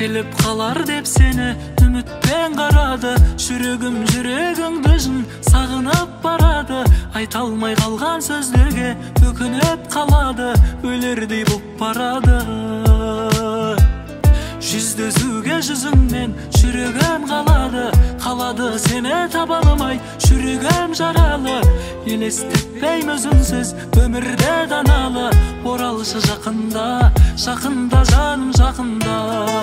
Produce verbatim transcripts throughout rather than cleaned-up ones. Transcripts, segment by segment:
келіп қалар деп сені үмітпен қарады. Жүрегім жүрегіңді жын сағынып барады. Айта алмай қалған сөздерге өкініп қалады. Өлердей боп барады. Жүздесуге жүзіңмен жүрегім қалады. Қалады сені таба алмай жүрегім жаралы. Елестетпейм өзіңсіз өмірде даналы. Оралшы жақында, жақында жаным жақында.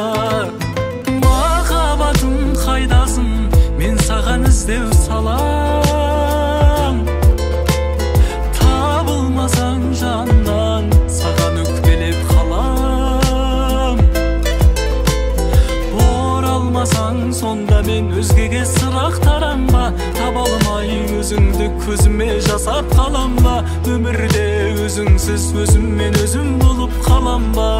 Махаббатым қайдасың, мен саған іздеу салам. Табылмасаң жаннан, саған өкпелеп қалам. Оралмасаң сонда мен өзгеге сұрақ таранба. Таба алмай өзіңді көзіме жасап қалам ба? Өмірде өзіңсіз өзіммен өзім болып қалам ба?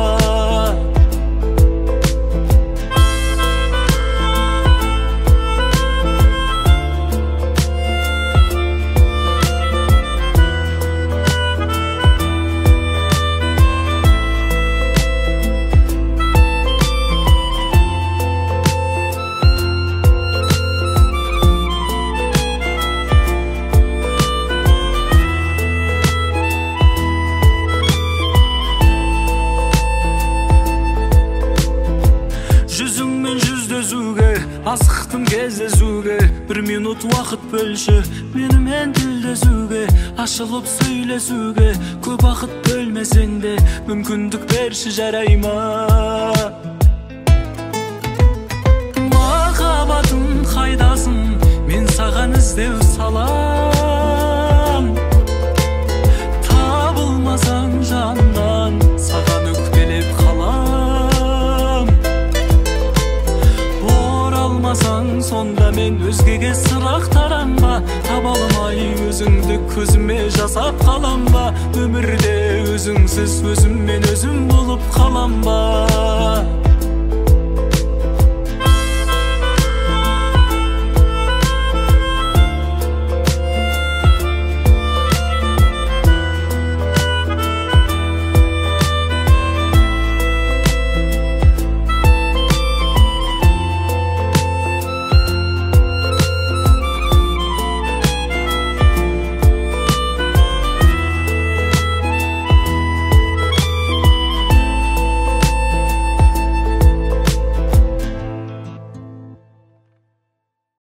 Асықтым кездесуге, бір минут уақыт бөлші менімен тілдесуге. Ашылып сөйлесуге көп уақыт бөлмесең де мүмкіндік берші, жарай ма? Махаббатым қайдасың, мен саған іздеу салам. Табылмасаң жаннан, саған өкпелеп қалам. Сонда мен өзгеге сұрақ таранба. Таба алмай өзіңді көзіме жасап қалам ба? Өмірде өзіңсіз өзіммен өзім болып қалам ба?